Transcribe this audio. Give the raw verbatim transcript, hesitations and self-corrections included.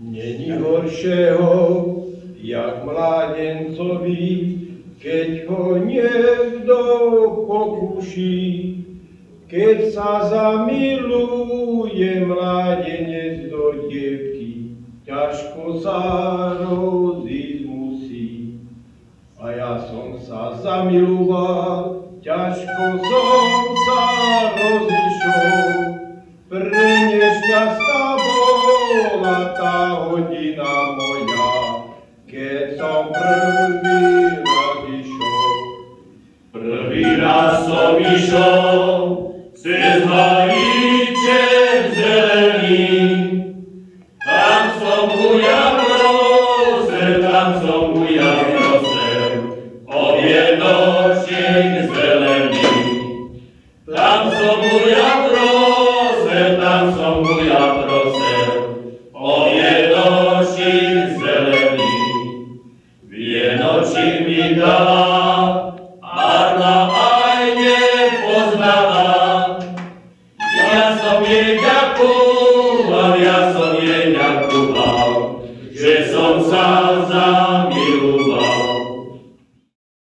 Není horšieho, jak mládencovi, keď ho niekto pokúši. Keď sa zamiluje mládenec do dievky, ťažko sa rozísť musí. A ja som sa zamiloval, ťažko som sa rozišiel. Pre nešťastná bola tá hodina moja, keď som prvý raz išiel. Prvý raz som išiel cez halíček zelený. Tam som ujal prosel, tam som ujal prosel, o vienočík zelený. Tam som ujal prosel, tam som ujal prosel, o vienočík zelený. Vienočík mi dala, Arna aj nepoznala. Ja som jej ďakoval, ja som jej ďakoval, že som sa